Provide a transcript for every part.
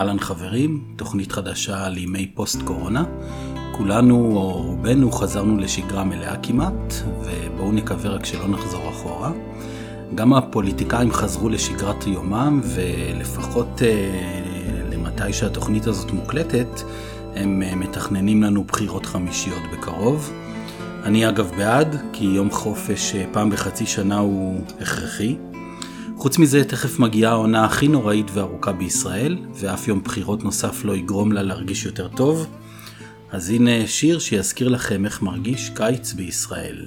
אהלן חברים, תוכנית חדשה לימי פוסט קורונה. כולנו או רובנו חזרנו לשגרה מלאה כמעט, ובואו נקווה רק שלא נחזור אחורה. גם הפוליטיקאים חזרו לשגרת יומם, ולפחות למתי שהתוכנית הזאת מוקלטת, הם מתכננים לנו בחירות חמישיות בקרוב. אני אגב בעד, כי יום חופש פעם בחצי שנה הוא הכרחי. חוץ מזה, תכף מגיעה העונה הכי נוראית וארוכה בישראל, ואף יום בחירות נוסף לא יגרום לה להרגיש יותר טוב. אז הנה שיר שיזכיר לכם איך מרגיש קיץ בישראל.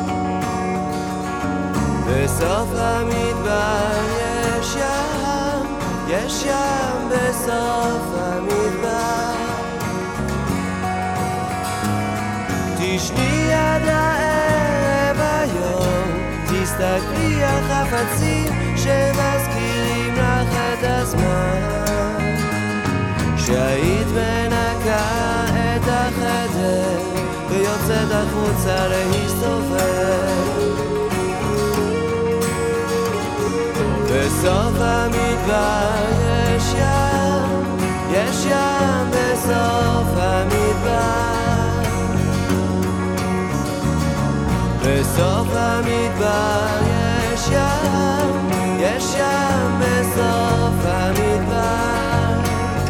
בסוף המדבר יש ים יש ים בסוף המדבר. תשני עד הערב היום, תסתכלי על חפצים שמזכירים לך את הזמן שהיית מנקה את החדר ויוצאת החוצה להסתובב. בסוף המדבר יש ים בסוף המדבר. בסוף המדבר יש ים בסוף המדבר.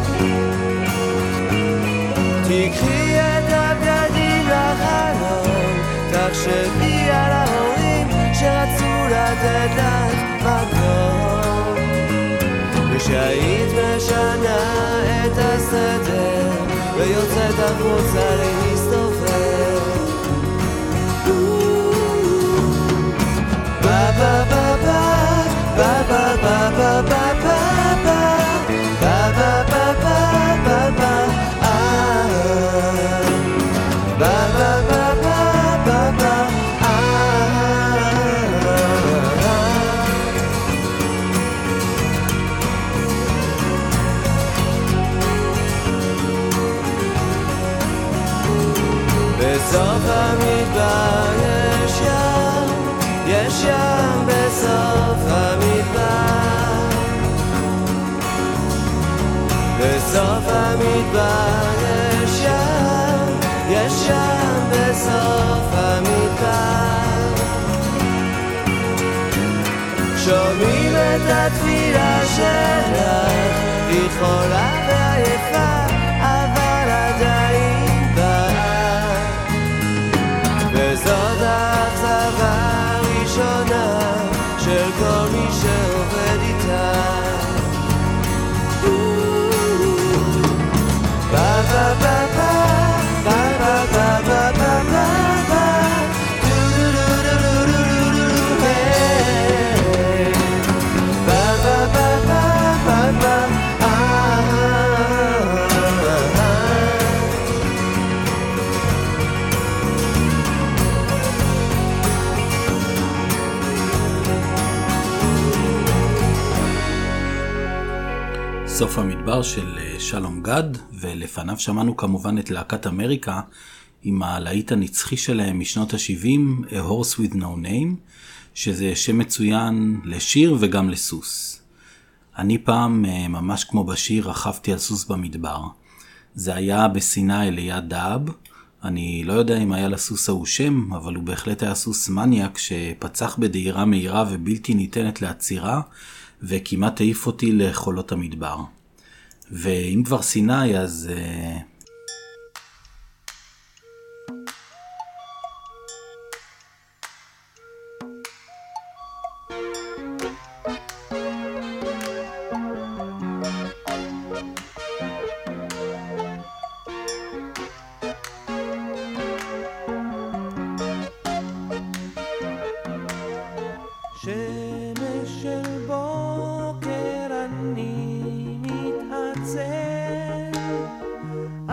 תקחי את הבגדים לחלום, תחשבי על ההורים שרצו לתת לך מקום, ושהיית משנה את הסדר ויוצאת החוצה להסתובב. ba ba ba ba ba ba ba ba ba ba ba ba ba ba ba ba ah ba ba ba ba ba ba בסוף המדבר יש ים בסוף המדבר. בסוף המדבר יש ים בסוף המדבר. שומעים את התפילה שלך, היא חולה ועייפה אבל עדיין באה, וזאת האכזבה ראשונה של כל מי שעובד איתה. ba ba ba ba ba ba ba ba ba ba ba do do do do do do do hey ba ba ba ba ba ba סוף המדבר של שלום גד, ולפניו שמענו כמובן את להקת אמריקה עם הלהיט הנצחי שלהם משנות ה-70, A Horse with No Name, שזה שם מצוין לשיר וגם לסוס. אני פעם, ממש כמו בשיר, רכבתי על סוס במדבר. זה היה בסיני ליד דאב. אני לא יודע אם היה לסוס ההוא שם, אבל הוא בהחלט היה סוס מניאק שפצח בדהירה מהירה ובלתי ניתנת לעצירה, וכמעט העיף אותי לחולות המדבר. ואם כבר סיני, אז שמש של בוקר אני מתעצל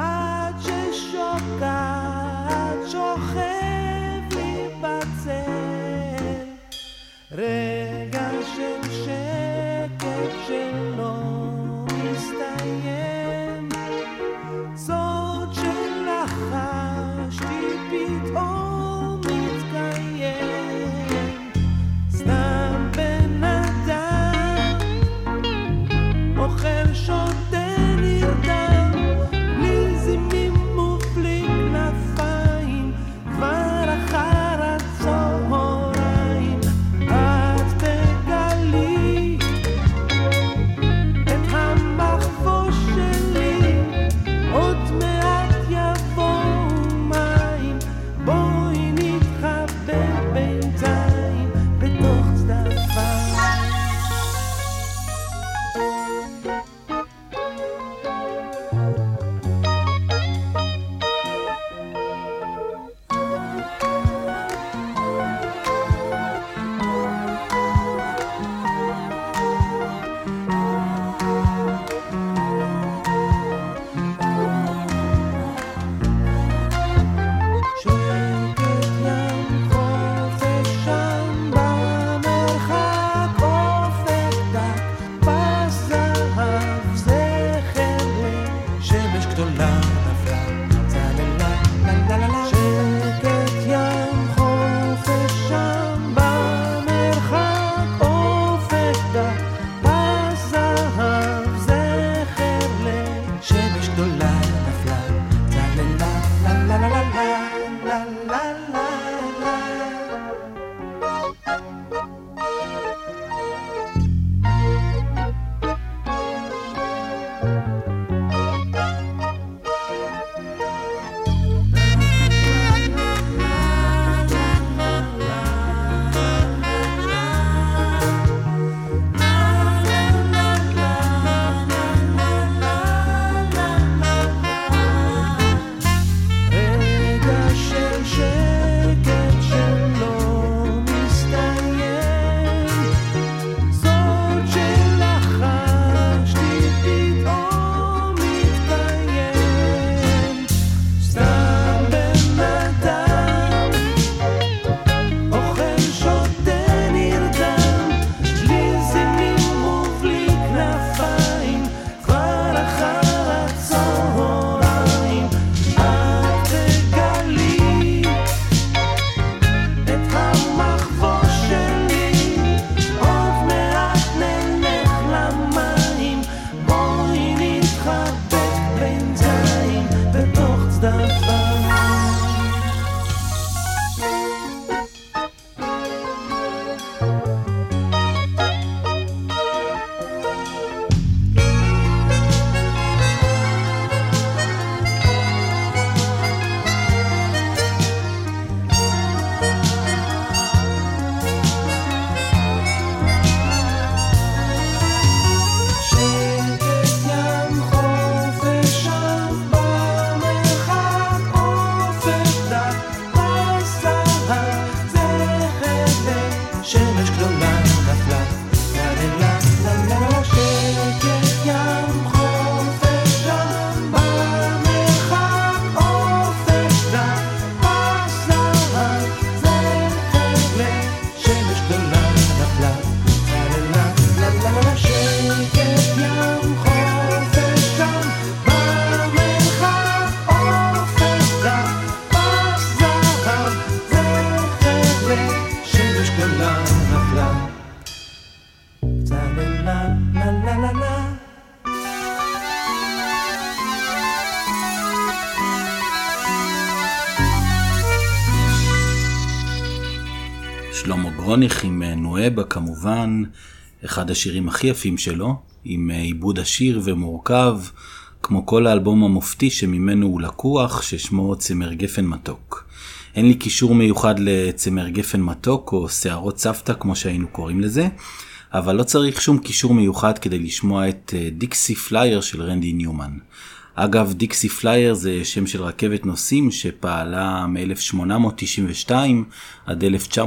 שלמה גרוניך עם נואבה כמובן, אחד השירים הכי יפים שלו, עם עיבוד עשיר ומורכב, כמו כל האלבום המופתי שממנו הוא לקוח, ששמו צמר גפן מתוק. אין לי קישור מיוחד לצמר גפן מתוק או שערות סבתא כמו שהיינו קוראים לזה, אבל לא צריך שום קישור מיוחד כדי לשמוע את דיקסי פלייר של רנדי ניומן. אגב, דיקסי פלייר זה שם של רכבת נוסעים שפעלה מ-1892 עד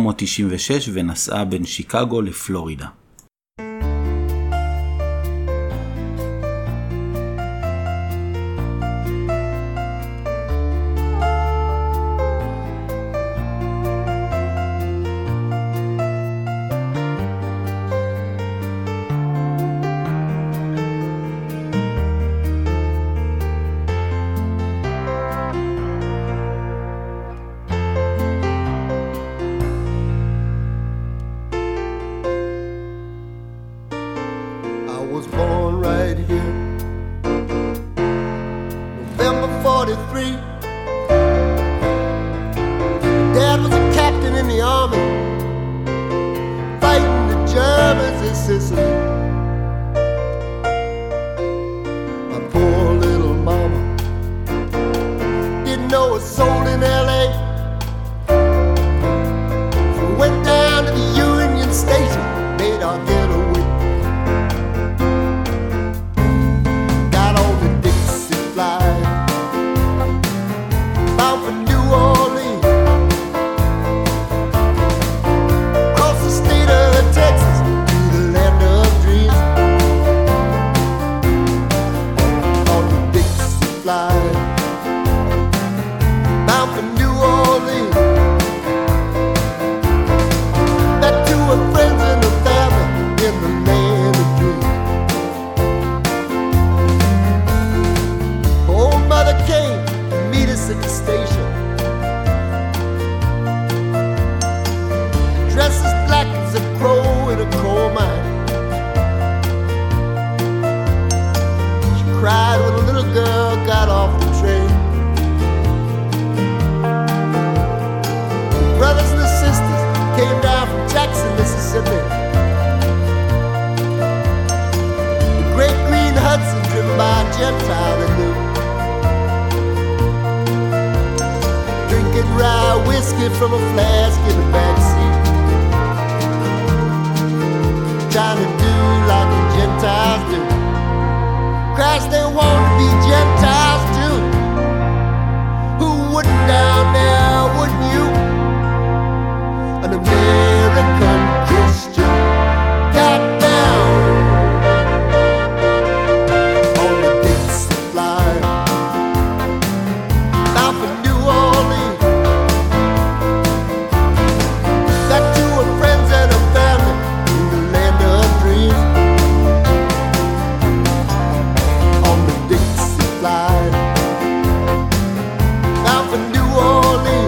1996 ונסעה בין שיקגו לפלורידה. New Orleans.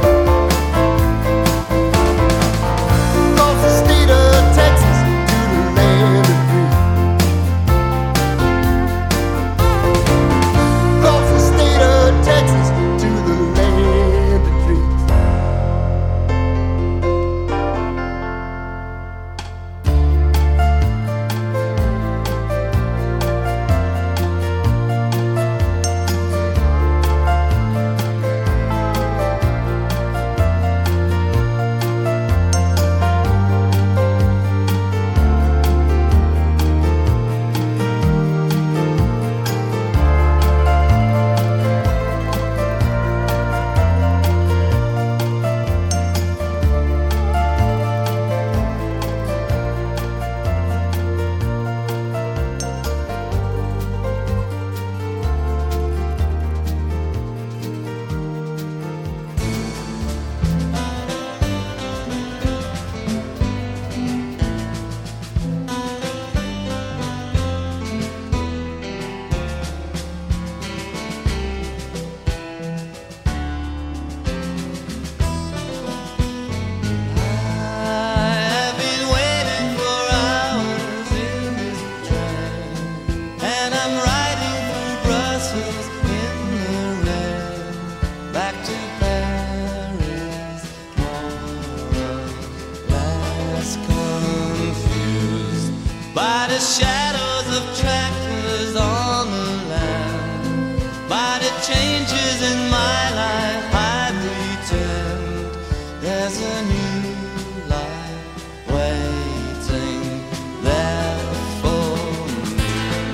shadows of tractors on the land. But it changes in my life, I pretend there's a new life waiting there for me.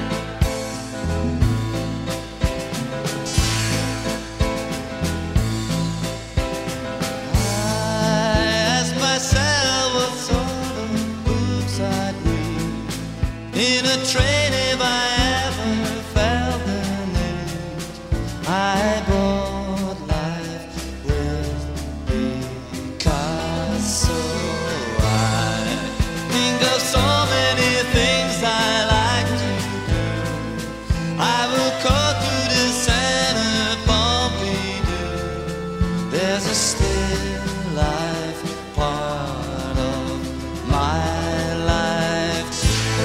I ask myself what sort of books I'd read in a train if I ever felt the need. I bought life with Picasso. I think of so many things I like to do. I will go to the Center Pompidou. There's a still life part of my life too.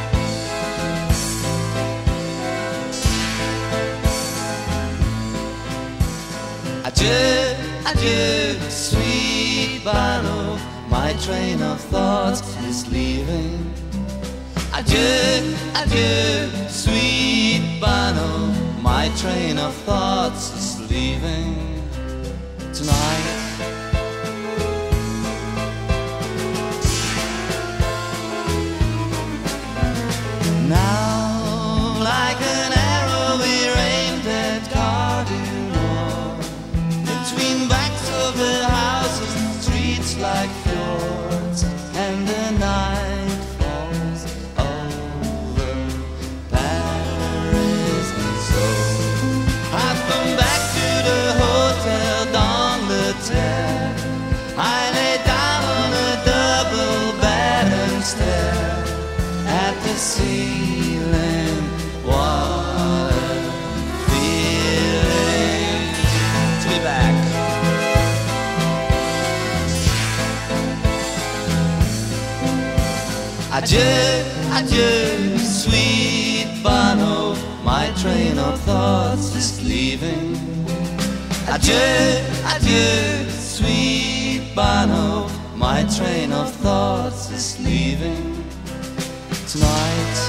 Adieu, adieu, sweet Bono, my train of thoughts is leaving. Adieu, adieu, sweet Bono, my train of thoughts is leaving tonight. Now, like an arrow we aimed at Cardinal, between backs of the houses, streets like fjords, and the night falls over Paris. So I've come back to the Hotel d'Angleterre. I lay down on a double bed and stare at the ceiling. What a feeling to be back. Adieu, adieu, sweet Bono, my train of thoughts is leaving. Adieu, adieu, sweet Bono, my train of thoughts is leaving tonight.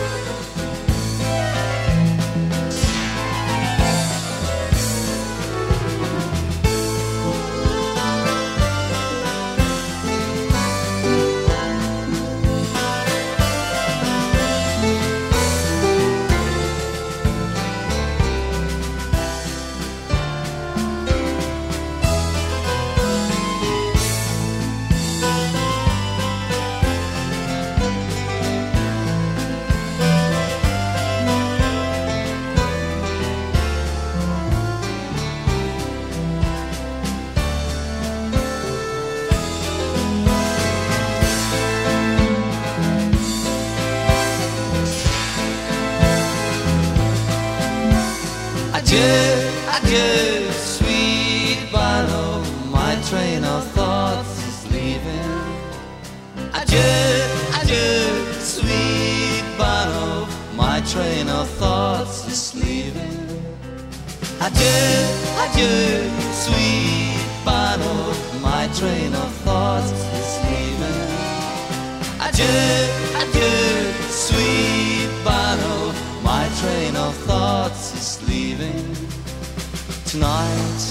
Adieu, adieu, sweet Bono, my train of thoughts is leaving. Adieu, adieu, sweet Bono, my train of thoughts is leaving. Adieu, adieu, sweet Bono, my train of thoughts is leaving. Adieu, adieu, sweet Bono, my train of thoughts is leaving tonight.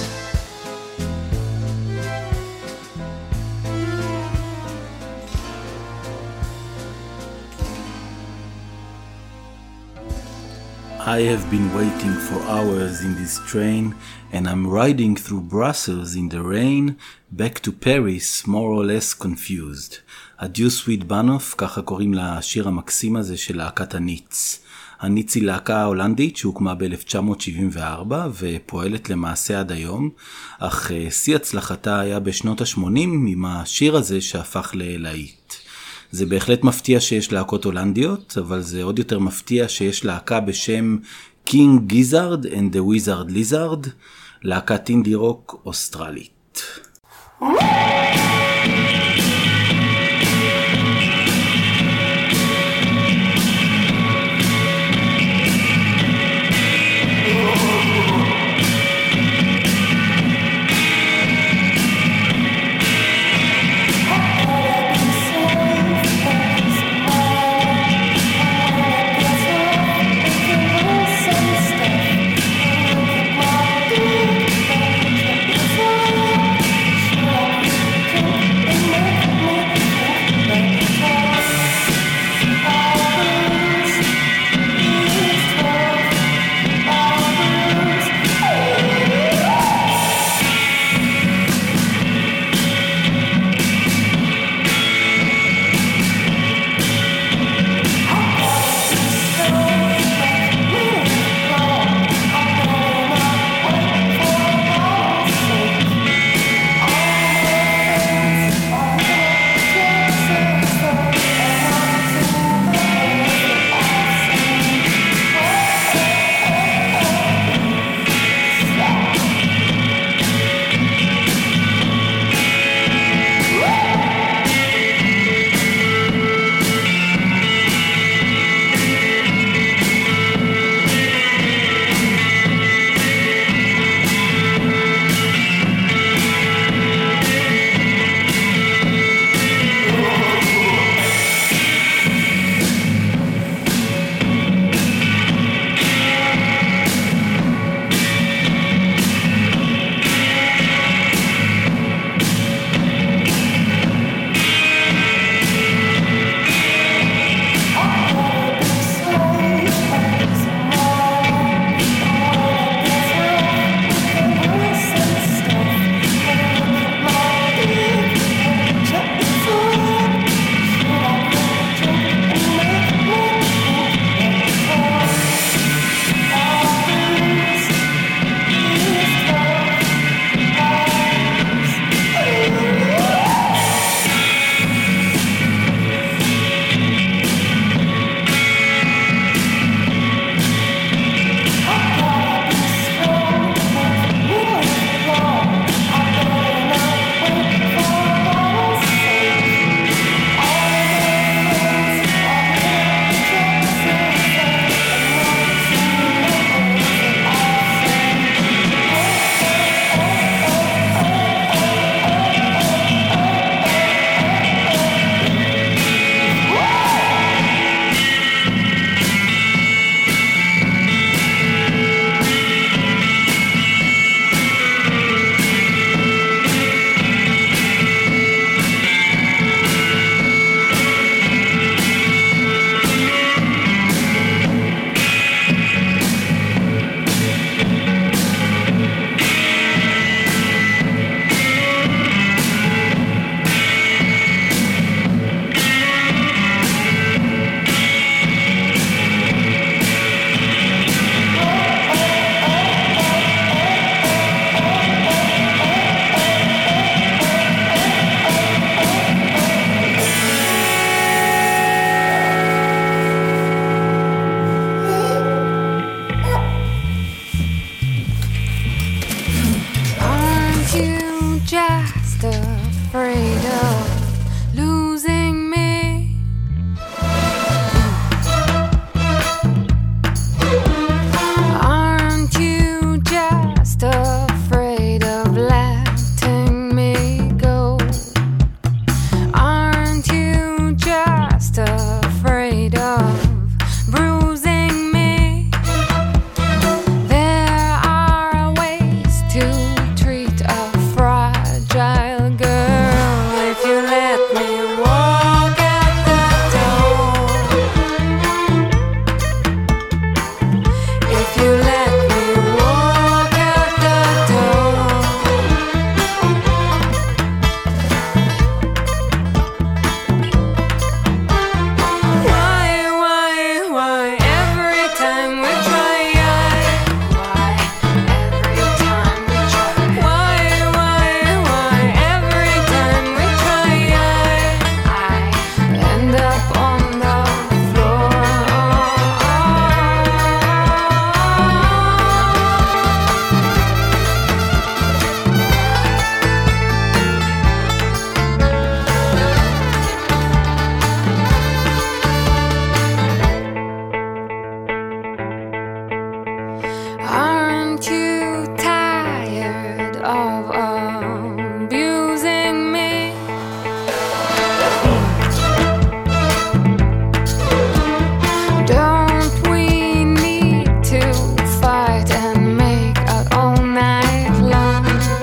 I have been waiting for hours in this train, and I'm riding through Brussels in the rain, back to Paris, more or less confused. Adieu sweet Bono, ככה קוראים לשיר המקסים הזה של להקת הניץ. הניץ היא להקה הולנדית שהוקמה ב-1974 ופועלת למעשה עד היום, אך שיא הצלחתה היה בשנות ה-80 עם השיר הזה שהפך ללהיט. זה בהחלט מפתיע שיש להקות הולנדיות, אבל זה עוד יותר מפתיע שיש להקה בשם King Gizzard and the Wizard Lizard, להקת אינדי רוק אוסטרלית. just afraid of losing me? Aren't you just afraid of letting me go? Aren't you just afraid of bruising me? There are ways to treat a fragile girl if you let me walk at the door. If you let me walk at the door. Why every time we try? Why every time we try? Why every time we try? I end up on the floor. Aren't you tired of abusing me? Don't we need to fight and make out all night long?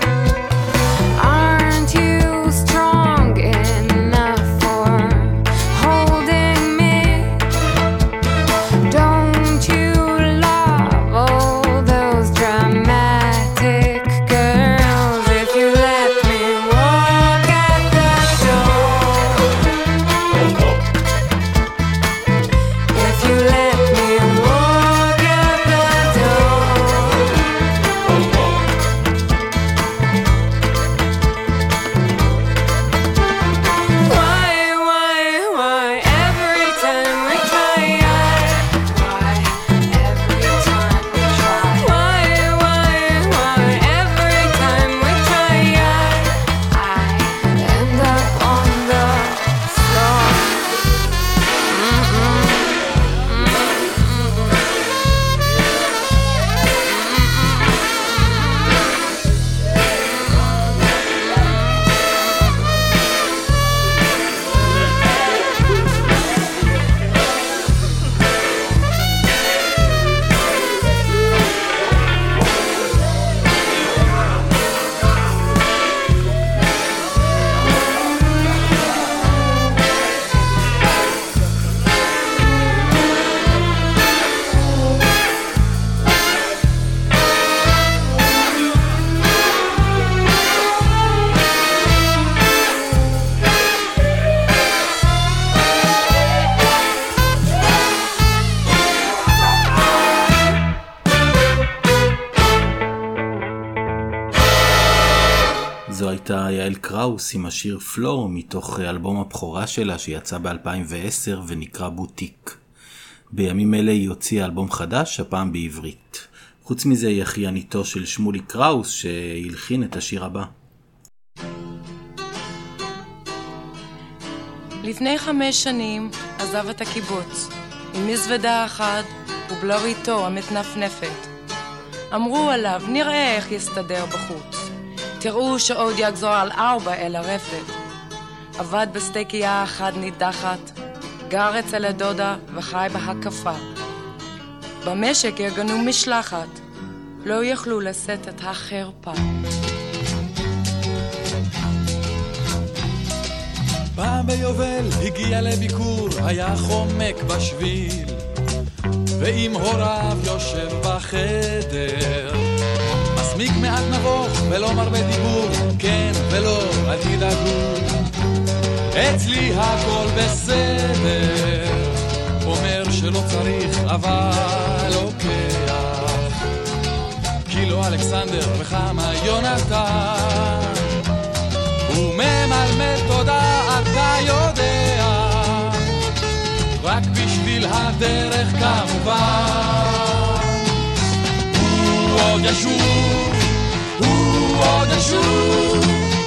Aren't you strong enough for holding me? Don't you love all those dramatic girls? If you let me walk at the door. If you let me walk at the door. Why every time we try? Why every time we try? Why every time we try? I end up on the floor. זו הייתה יעל קראוס עם השיר פלור מתוך אלבום הבכורה שלה שיצא ב-2010 ונקרא בוטיק. בימים אלה היא הוציאה אלבום חדש, הפעם בעברית. חוץ מזה היא אחייניתו של שמולי קראוס שהלחין את השיר הבא. לפני 5 שנים עזב את הקיבוץ עם מזוודה אחת ובלוריתו המתנפנפת. אמרו עליו נראה איך יסתדר בחוץ, תראו שעוד יגזור על 4 אל הרפת. עבד בסטייקייה אחת נידחת, גר אצל הדודה וחי בהקפה. במשק יגנו משלחת, לא יכלו לשאת את החרפה. פעם ביובל הגיע לביקור, היה חומק בשביל, ועם הוריו יושב בחדר. מסמיק מעט נבוך ולא מרבה דיבור, כן ולא, אל תדאגו, אצלי הכל בסדר. אומר שלא צריך אבל לוקח קילו אלכסנדר וכמה יונתן, וממלמד תודה אתה יודע, רק בשביל הדרך כמובן. הוא עוד ישוב, הוא עוד ישוב,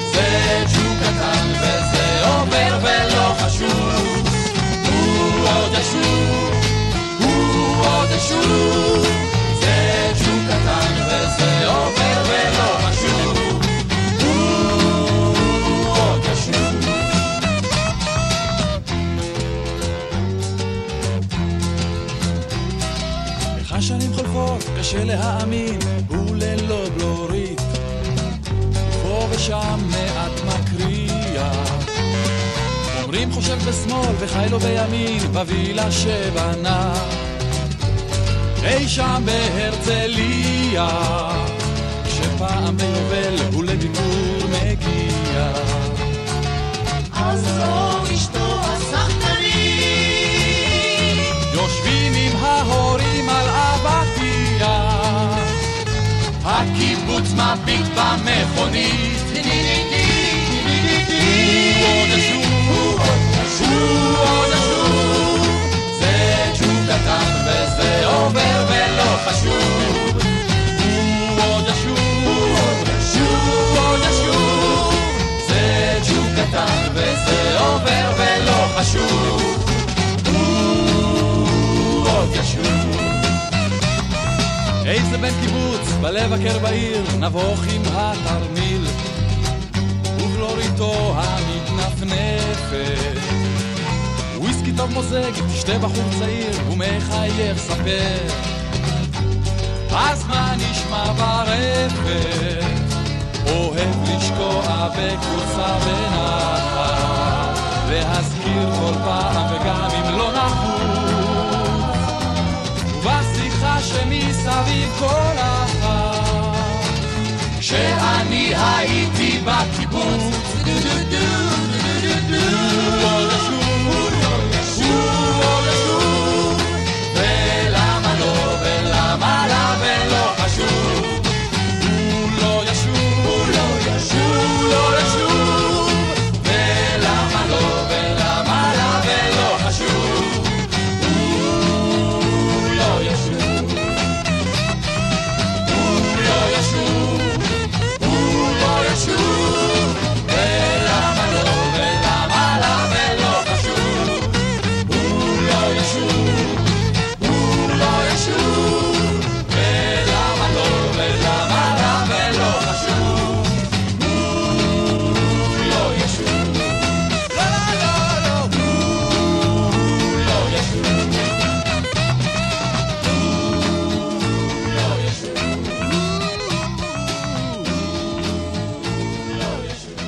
קשה להאמין, הוא ללא בלורית, פה ושם מעט מקריאה. אומרים חושב בשמאל וחי לו בימין, בווילה שבנה אי שם בהרצליה, שפעם ביובל הוא לביקור מגיע. אז זו אשתו הסחטנית, יושבים עם ההורים על אבטיה, הקיבוץ מביט במכונית, הוא עוד ישוב, הוא עוד ישוב, זה ג'וק קטן וזה עובר ולא חשוב. הוא עוד ישוב, הוא עוד ישוב, זה ג'וק קטן וזה עובר ולא חשוב. הוא עוד ישוב. איזה בן קיבוץ בלבקר בעיר, נבוך עם התרמיל ובלוריתו המתנפנפת, וויסקי טוב מוזג, תשתה בחור צעיר ומחייך ספר, אז מה נשמע ברפת? אוהב לשקוע בקבוצה בנחת, להזכיר כל פעם וגם אם לא נחוץ, ובשיחה שמסביב כל אחת, כשאני הייתי בקיבוץ, הוא עוד ישוב, ולמה לא ולמה לה ולא חשוב. הוא לא ישוב, הוא לא ישוב, ולמה לא ולמה לה ולא חשוב. הוא לא ישוב, הוא לא ישוב, הוא לא ישוב, ולמה לא ולמה לה ולא חשוב. הוא לא ישוב, הוא לא ישוב, ולמה לא ולמה לה ולא חשוב. הוא לא ישוב, לא לא לא לא, הוא לא ישוב, הוא לא ישוב, לא ישוב.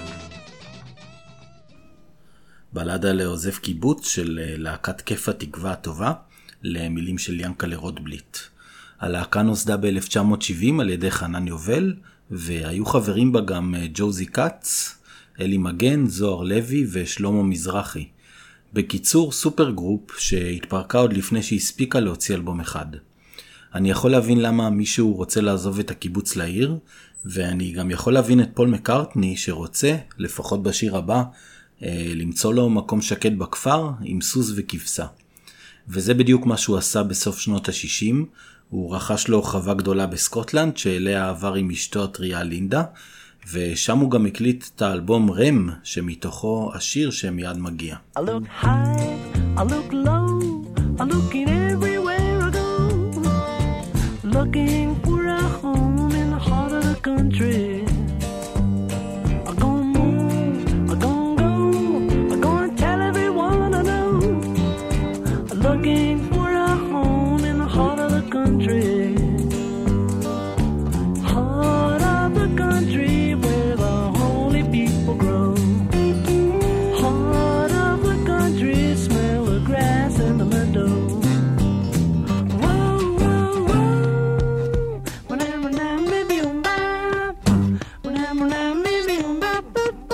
בלדה לעוזב קיבוץ של להקת כיף התקווה הטובה, למילים של ינקלה רוטבליט. הלהקה נוסדה ב-1970 על ידי חנן יובל, והיו חברים בה גם ג'וזי קאץ, אלי מגן, זוהר לוי ושלמה מזרחי. בקיצור, סופר גרופ שהתפרקה עוד לפני שהספיקה להוציא אלבום אחד. אני יכול להבין למה מישהו רוצה לעזוב את הקיבוץ לעיר, ואני גם יכול להבין את פול מקארטני שרוצה, לפחות בשיר הבא, למצוא לו מקום שקט בכפר עם סוס וכבשה. וזה בדיוק מה שהוא עשה בסוף שנות ה-60. הוא רכש לו חווה גדולה בסקוטלנד שאליה עבר עם אשתו הטריה לינדה, ושם הוא גם הקליט את האלבום רם שמתוכו השיר שמיד מגיע. I look high, I look low, I'm looking everywhere I go, looking for a home in the heart of the country. I'm gonna move, I'm gonna go, I'm gonna tell everyone I know, looking for a home in the heart of the country. Heart of the country where the holy people grow. Heart of the country, smell the grass and the meadow. Whoa, whoa, whoa. Whenever now, maybe I'm back. Whenever now, maybe I'm back.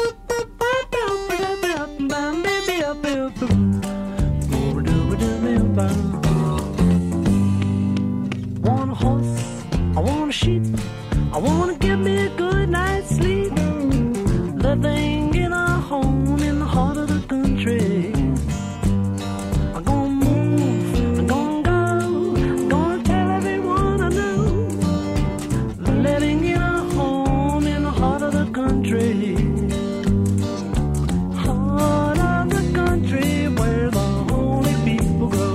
Want a horse, I want a sheep, I want to give me a good night's sleep, living in a home in the heart of the country. I'm gonna move, I'm gonna go, I'm gonna tell everyone I know, living in a home in the heart of the country. Heart of the country where the holy people go.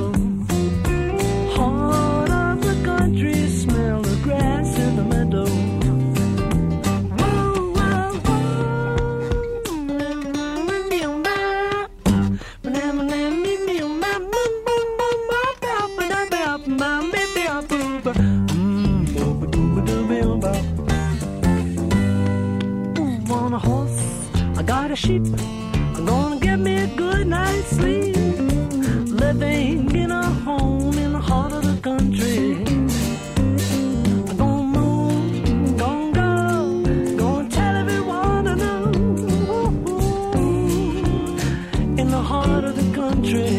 Heart of the country, smell the grass in the meadow. Whoa, whoa, whoa. got a sheep. I'm gonna get me a good night's sleep. Living in a home in the heart of the country. I'm gonna move, gonna go, gonna tell everyone I know. In the heart of the country.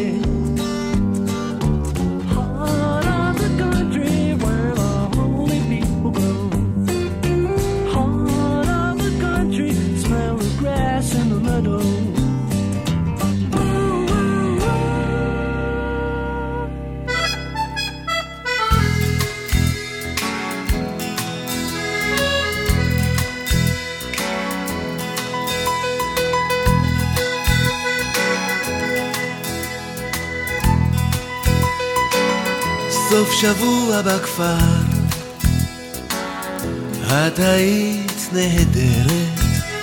Heart of the country where the holy people go. Heart of the country, smell the grass in the meadow. סוף שבוע בכפר, את היית נהדרת,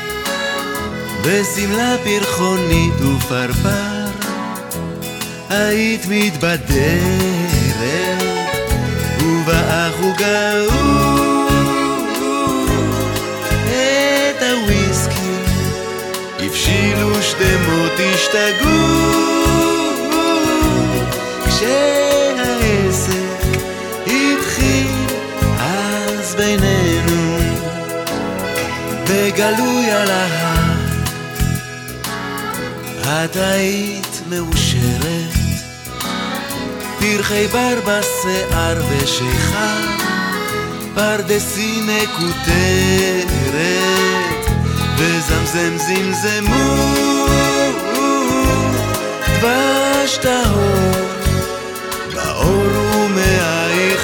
בסמלה פרחונית ופרפר, היית מתבדרת, ובאחוגה את הוויסקי, הבשילו שדמות השתגעו, כשהעסק התחיל אז בינינו, בגלוי על ההר, את היית מאושרת, פרחי בר בשיער ושיכר, פרדסי מקוטרת, וזמזם זמזמו, דבש טהור, באור ומאייך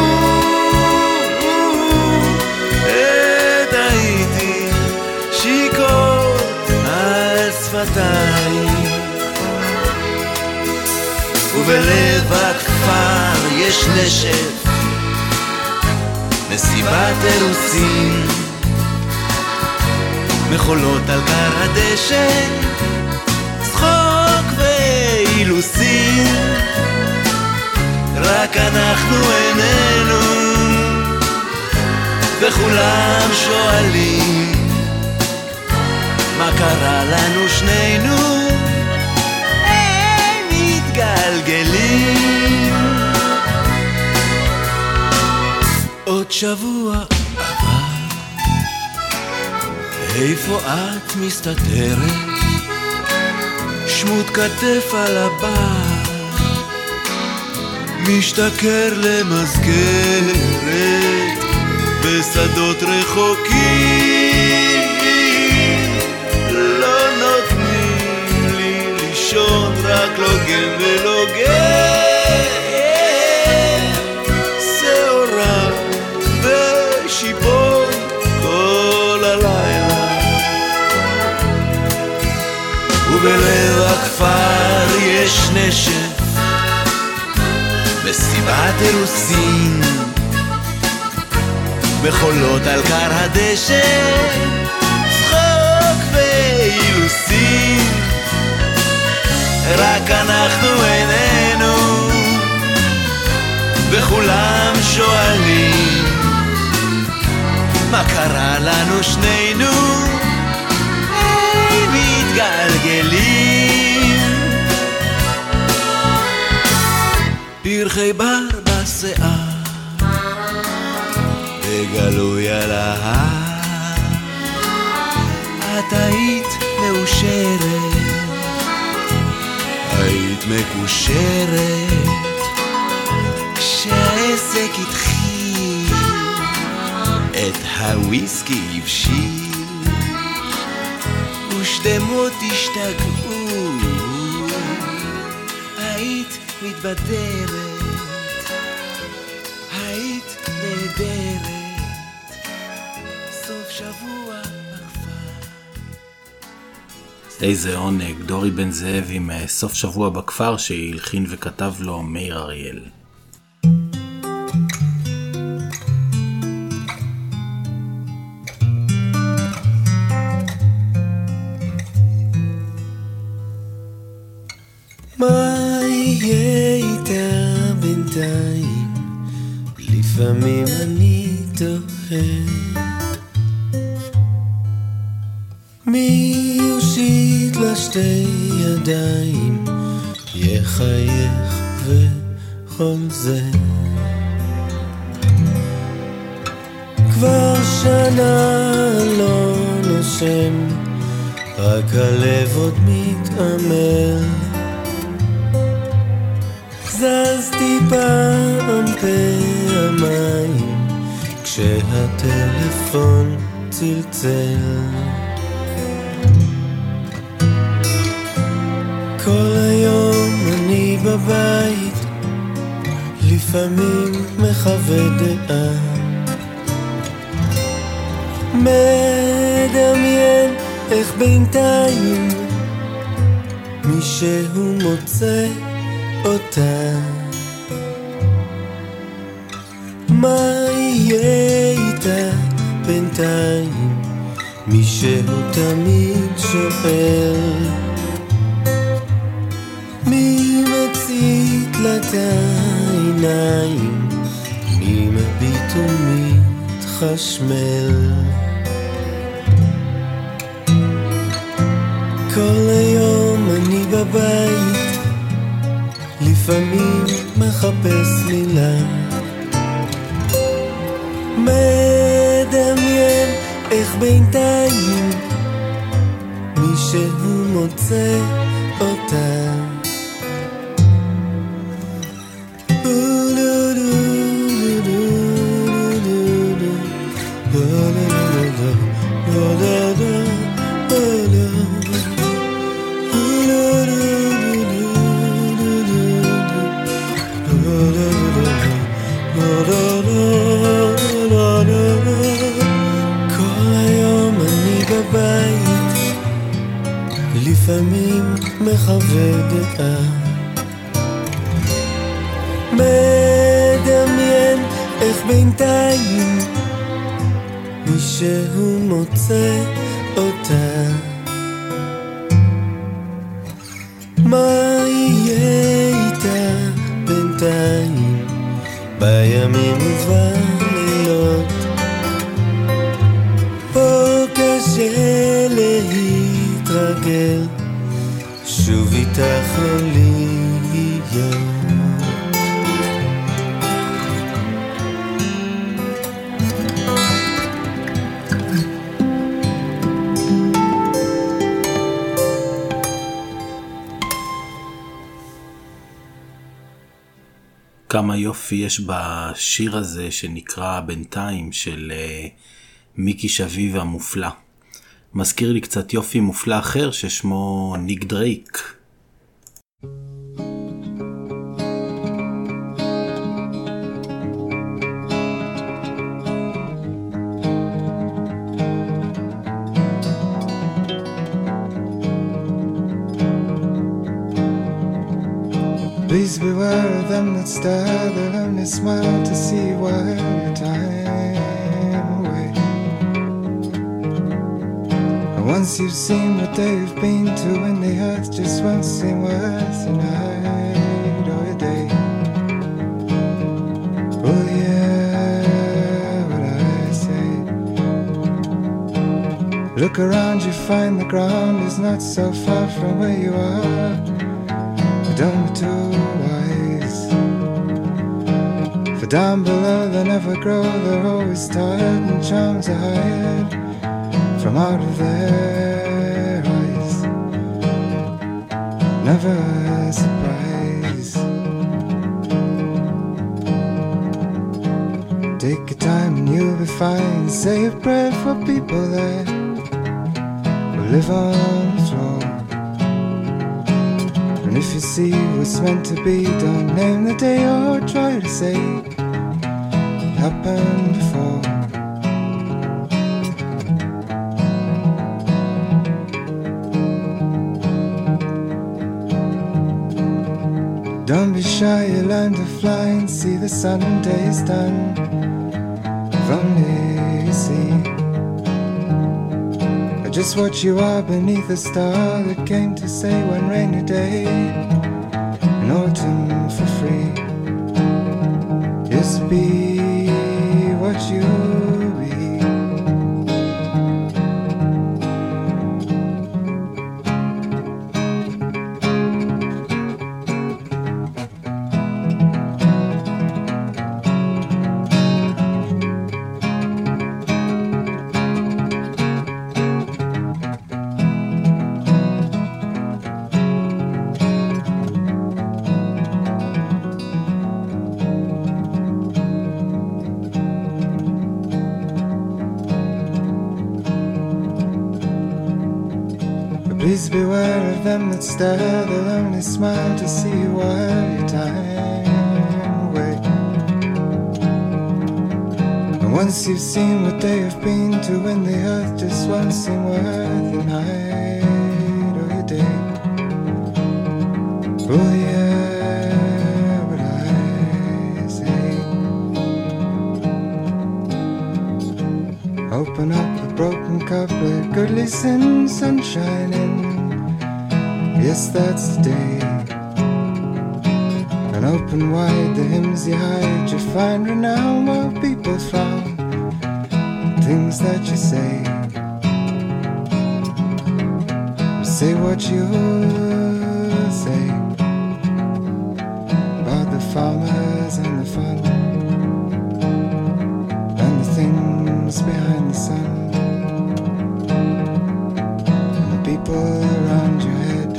המור, עת הייתי שיקור על שפתיי, ובלב הכפר יש נשף, מסיבת אירוסין, מחולות על קר הדשא, צחוק ואילוסין, רק אנחנו איננו, וכולם שואלים מה קרה לנו שנינו, הם מתגלגלים. עוד שבוע עבר, איפה את מסתתרת? שמות כתף על הבר, משתכר למסגרת בשדות רחוקים, לא נותנים לי לישון, רק לוגם ולוגם, שעורה ושיפון כל הלילה, ובלב הכפר יש נשף, מסיבת אירוסין, מחולות על קר הדשא, צחוק ואילוסין, רק אנחנו איננו, וכולם שואלים מה קרה לנו שנינו, הם מתגלגלים. פרחי בר בשיער, בגלוי על ההר, את היית מאושרת, היית מקושרת, כשהעסק התחיל, את הוויסקי הבשיל, ושדמות השתגעו, היית מתבדרת, היית נהדרת, סוף שבוע בכפר. איזה עונג, דורי בן זאב עם סוף שבוע בכפר שהלחין וכתב לו מאיר אריאל. מה יהיה איתה בינתיים? לפעמים אני תוהה, מי מי יושיט לה שתי ידיים, יחייך וכל זה. כבר שנה לא נושם, רק הלב עוד מתעמר. זזתי פעמיים כשהטלפון צלצל. כל היום אני בבית, לפעמים מחווה דעה, מדמיין איך בינתיים מישהו מוצא אותה. מה יהיה איתה בינתיים? מישהו תמיד שואל. מי מצית לה את העיניים? מי מביט ומתחשמל? כל היום אני בבית, לפעמים מחפש מילה, מדמיין איך בינתיים מישהו מוצא אותה. לפעמים מחווה דעה, מדמיין איך בינתיים מישהו מוצא אותה. מה יהיה איתה בינתיים בימים ובלילות? פה קשה להתרגל, שוב איתך לא להיות. כמה יופי יש בשיר הזה שנקרא בינתיים של מיקי שביב המופלא. מזכיר לי קצת יופי מופלא אחר ששמו ניק דרייק. Please beware of them that stare, they'll only smile to see you while your time away. And once you've seen what they've been to, when the earth just won't seem worth a night or a day. Oh yeah, what I say. Look around, you find the ground is not so far from where you are. Don't be too wise, for down below they never grow, they're always tired and charms are hired from out of their eyes. Never a surprise. Take your time and you'll be fine. Say a prayer for people that will live on the floor. And if you see what's meant to be, don't name the day or try to say it happened before. Don't be shy, you learn to fly and see the sun and day is done. If only you see just what you are beneath a star that came to say one rainy day in autumn for free. Just be what you be. Please beware of them that stare, they'll only smile to see you while your time away. And once you've seen what they have been to, when the earth just won't seem worth your night or your day. Oh yeah, what I say. Open up the broken cup, let goodly sin sunshine in. Yes, that's the day. And open wide the hymns you hide. You find renown while people frown. Things that you say. Say what you say about the farmers and the fun and the things behind the sun and the people around your head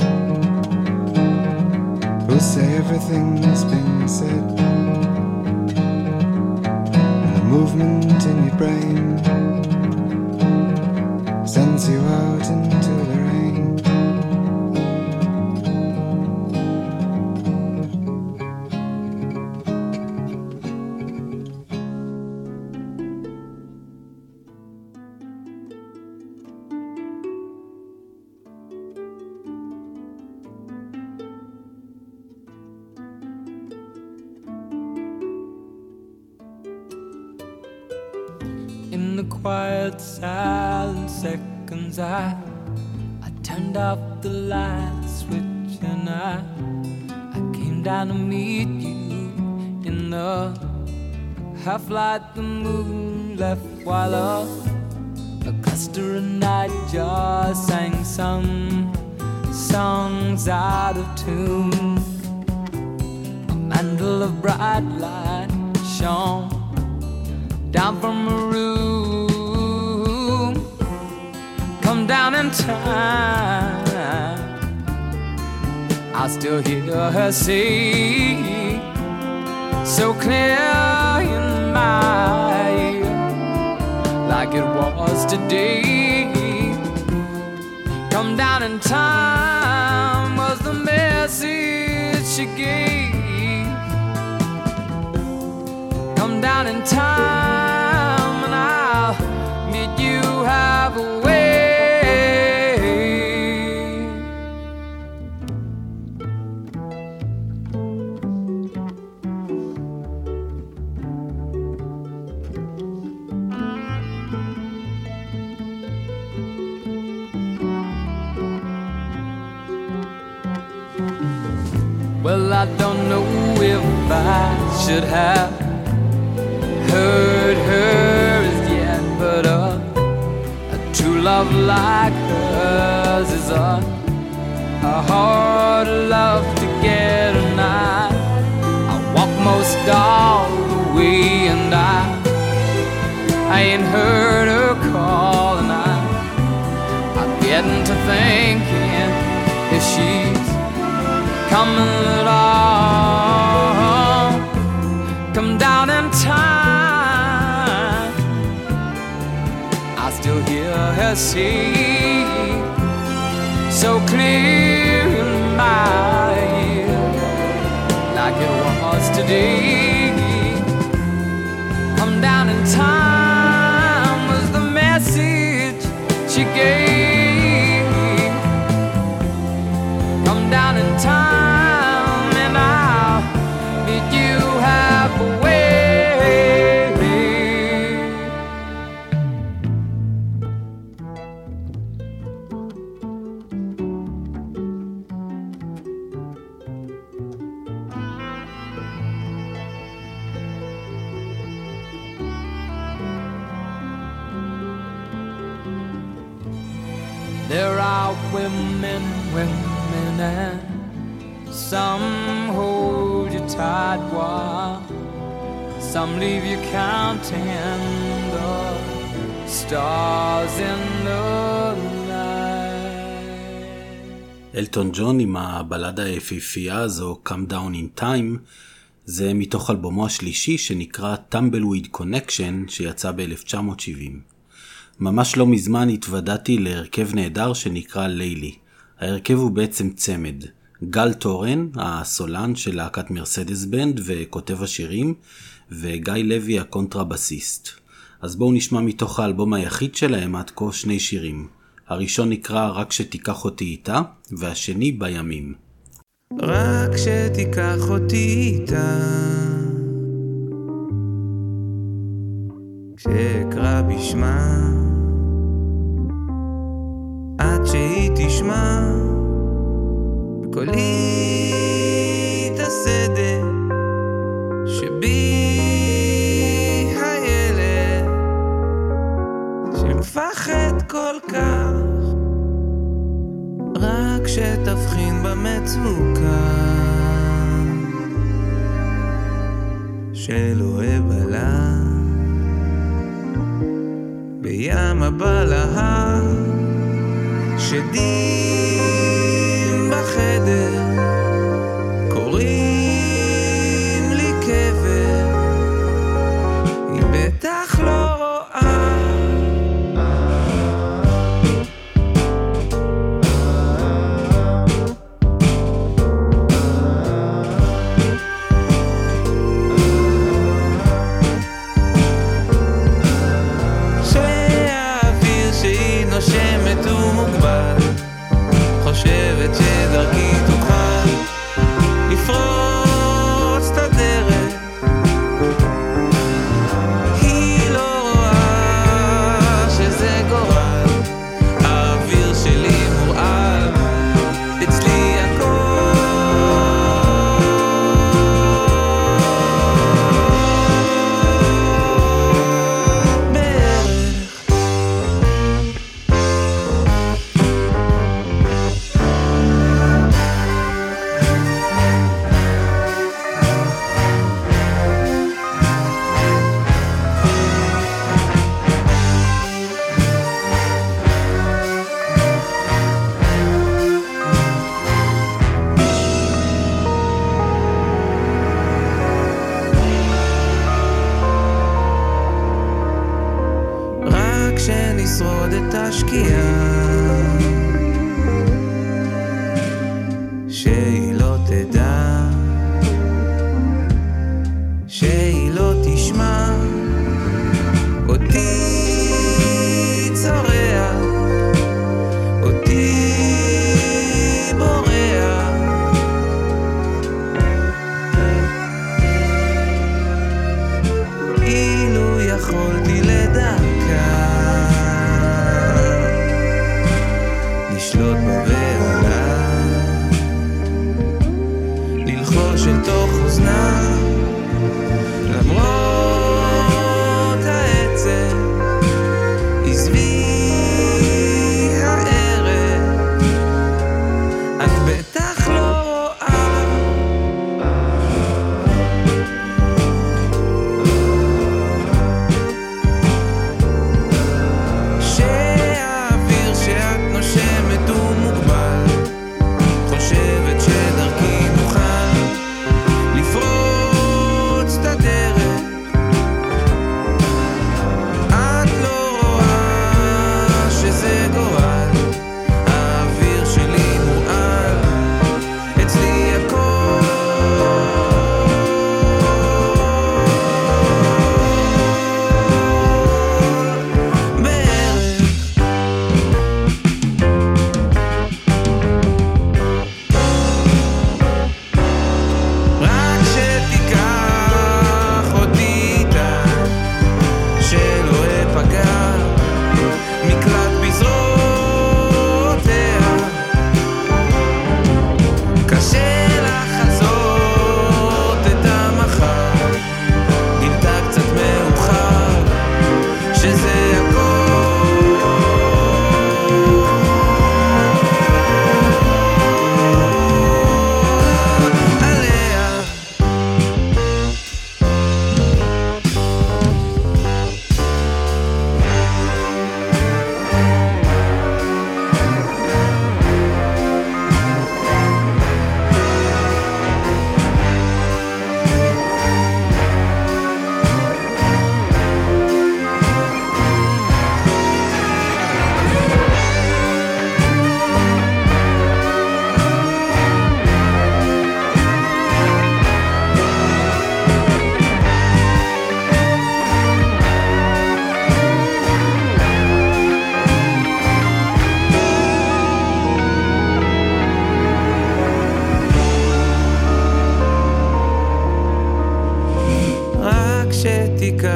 who say everything's been said, and the movement in your brain sends you out into the rain. In the quiet, silent seconds, I turned off the light switch and I came down to meet you in the half light the moon left, while a cluster of nightjars sang some songs out of tune. A mantle of bright light shone down from a room, come down in time. I still hear her say, so clear in my ear, like it was today. Come down in time was the message she gave. Come down in time and I'll meet you halfway. Well, I don't know if I should have heard her as yet, but a true love like hers is a hard love to get, and I walk most all the way, and I ain't heard her call, and I'm getting to thinking if she's coming at all. Come down in time, I still hear her say, so clear in my ear, like it was today. Come down in time was the message she gave. Come down in time and I'll meet you halfway. There are women, and some hold you tight while some leave you counting the stars in the night. אלטון ג'ון עם הבלדה היפיפייה הזו, Come Down in Time, זה מתוך אלבומו השלישי שנקרא Tumbleweed Connection, שיצא ב-1970. ממש לא מזמן התוודעתי להרכב נהדר שנקרא לילי. ההרכב הוא בעצם צמד. גל תורן, הסולן של להקת מרסדס בנד וכותב השירים, וגיא לוי הקונטרבסיסט. אז בואו נשמע מתוך האלבום היחיד שלהם עד כה 2 שירים. הראשון נקרא רק שתיקח אותי איתה, והשני בימים. רק שתיקח אותי איתה, כשאקרא בשמה, עד שהיא תשמע בקולי את הסדר שבי, הילד שמפחד כל כך, רק שתבחין במצוקה של אוהב עלה בים הבלהה, שדים בחדר קוראים לי קבר, היא בטח לא רואה שהאוויר שהיא נושמת הוא מוגבל, חושבת שדרכי תוכל לפרוץ את הדרך, היא לא רואה שזה גורל, האוויר שלי מורעל, אצלי הכל בערך. רק שנשרוד את השקיעה, שהיא לא תדע, שהיא לא תשמע אותי צורח, אותי בורח, אילו יכולתי לדקה לשלוט בבעלה, ללחוש אל תוך אוזנה, למרות העצב עזבי הערב, את בטח לא רואה שהאוויר שאת נושמת הוא מוגבל,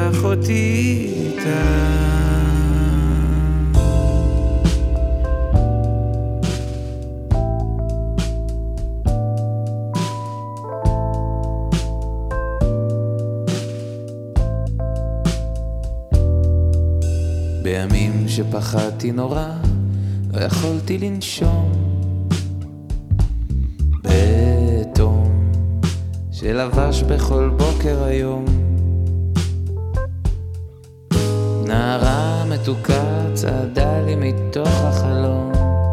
קח אותי איתה. בימים שפחדתי נורא, לא יכולתי לנשום, בתום שלבש בכל בוקר היום. נערה מתוקה צעדה לי מתוך החלום,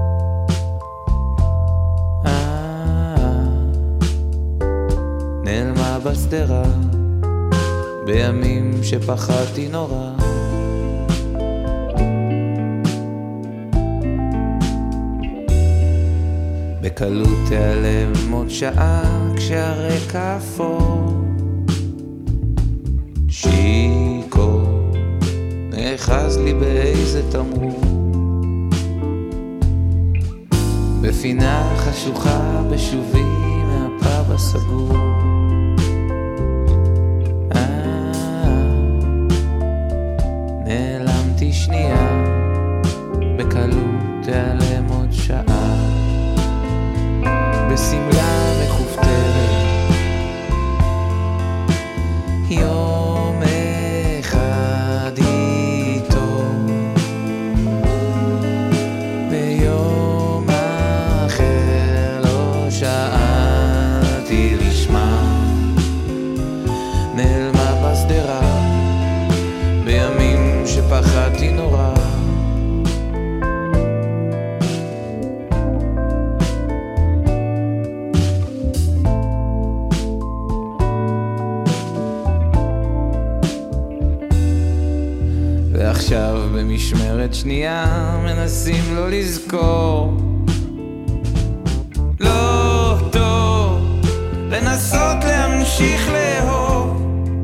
נעלמה בסדרה בימים שפחדתי נורא. בקלות תיעלם עוד שעה כשהרקע אפור, שיקו נאחז לי באיזה תמרור, בפינה חשוכה בשובי מהפאב הסגור. נעלמתי שנייה, בקלות תיעלם עוד שעה, בסמלה מכופתרת. יום אחד איתו, ביום אחר לא שאלתי לשמה, נעלמה בסדרה בימים שפחדתי נורא. ועכשיו במשמרת שנייה מנסים לא לזכור, לא טוב לנסות להמשיך לאהוב,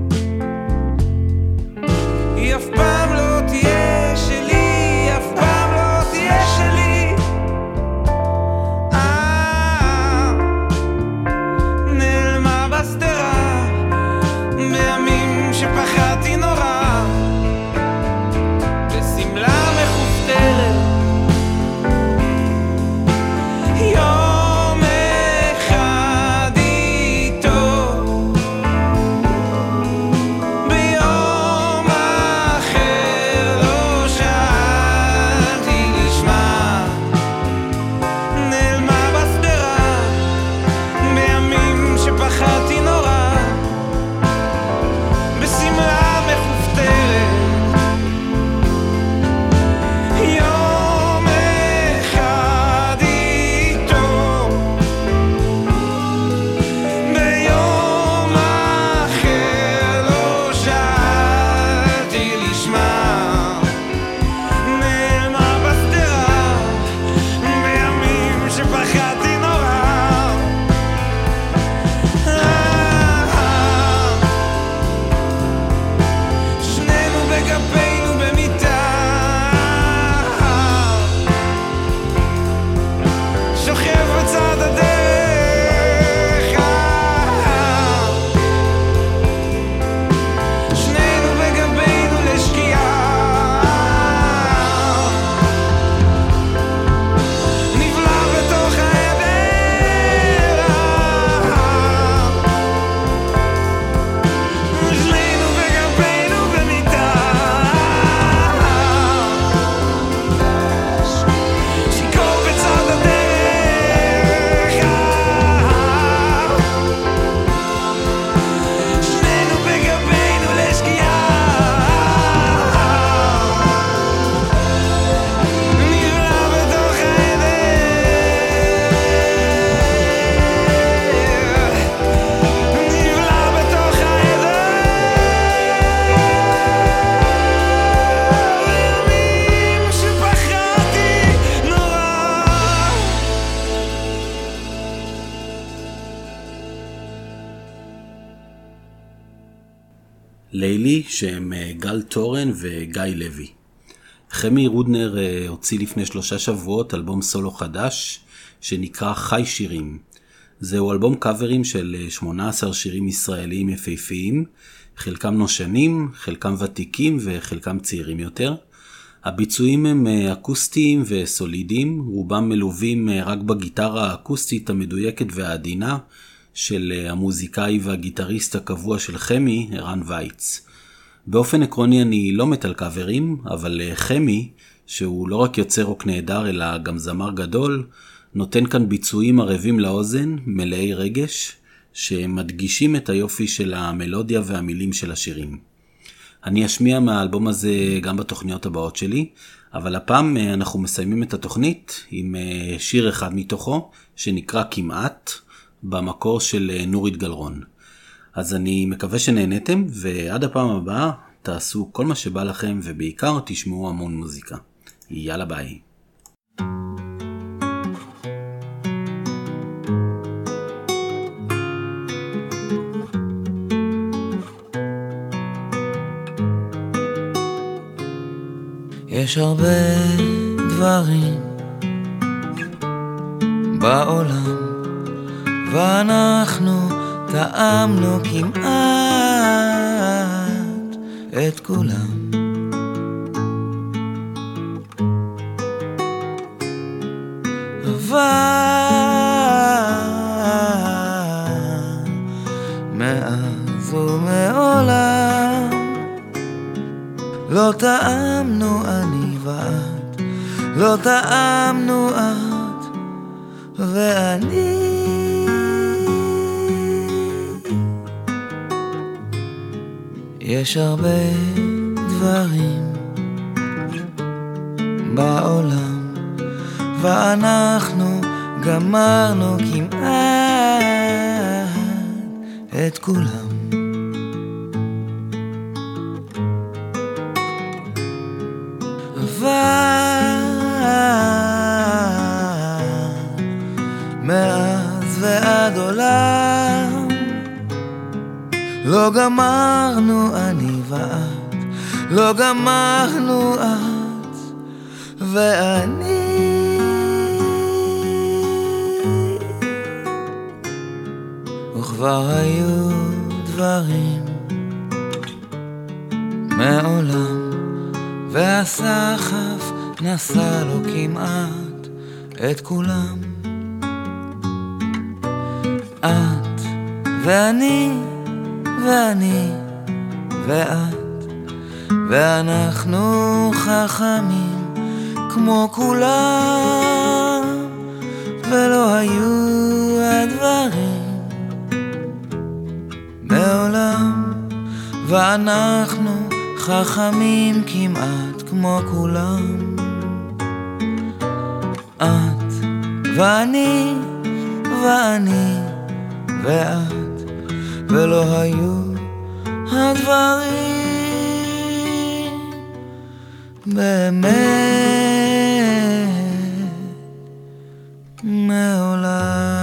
היא אף פעם לא תהיה שלי, אף פעם לא תהיה שלי. נעלמה בסדרה בימים שפחדתי נורא, לילי שהם גל טורן וגיא לוי. חמי רודנר הוציא לפני 3 שבועות אלבום סולו חדש שנקרא חי שירים. זהו אלבום קאברים של 18 שירים ישראליים יפהפיים חלקם נושנים, חלקם ותיקים וחלקם צעירים יותר. הביצועים הם אקוסטיים וסולידיים, רובם מלווים רק בגיטרה האקוסטית המדויקת והעדינה של המוזיקאי והגיטריסט הקבוע של חמי, ערן וייץ. באופן עקרוני אני לא מת על קאברים, אבל חמי, שהוא לא רק יוצר רוק נהדר אלא גם זמר גדול, נותן כאן ביצועים ערבים לאוזן, מלאי רגש, שמדגישים את היופי של המלודיה והמילים של השירים. אני אשמיע מהאלבום הזה גם בתוכניות הבאות שלי, אבל הפעם אנחנו מסיימים את התוכנית עם שיר אחד מתוכו, שנקרא כמעט, במקור של נורית גלרון. אז אני מקווה שנהנתם, ועד הפעם הבאה תעשו כל מה שבא לכם, ובעיקר תשמעו המון מוזיקה. יאללה ביי. יש הרבה דברים בעולם ואנחנו טעמנו כמעט את כולם. אבל מאז ומעולם לא טעמנו אני ואת, לא טעמנו את ואני. יש הרבה דברים בעולם ואנחנו גמרנו כמעט את כולם. מאז ועד עולם לא גמרנו אני ואת, לא גמרנו את ואני. וכבר היו דברים מעולם והסחף נסע לו כמעט את כולם. את ואני ואני ואת ואנחנו חכמים כמו כולם, ולא היו הדברים מעולם ואנחנו חכמים כמעט כמו כולם. את ואני ואני ואת ולא היו הדברים באמת מעולם.